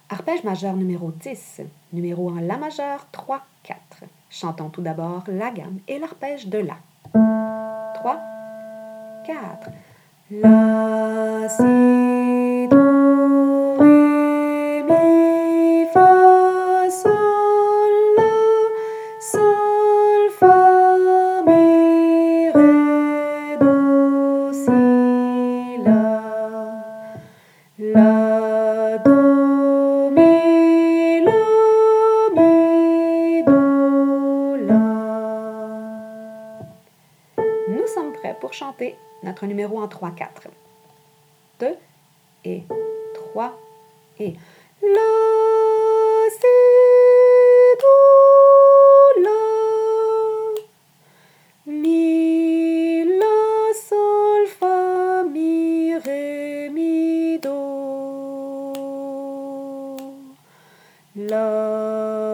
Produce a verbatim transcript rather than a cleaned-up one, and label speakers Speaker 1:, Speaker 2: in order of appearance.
Speaker 1: Arpège majeur numéro dix, numéro en La majeur, trois, quatre. Chantons tout d'abord la gamme et l'arpège de La. trois, quatre. La, si, do, ré, mi, fa, sol, la, sol, fa, mi, ré, do, si, la. La, do, mi, la, mi, do, la. Nous sommes prêts pour chanter notre numéro en trois, quatre. deux et trois et la, si, do, la, mi, la, sol, fa, mi, ré, mi, do, la.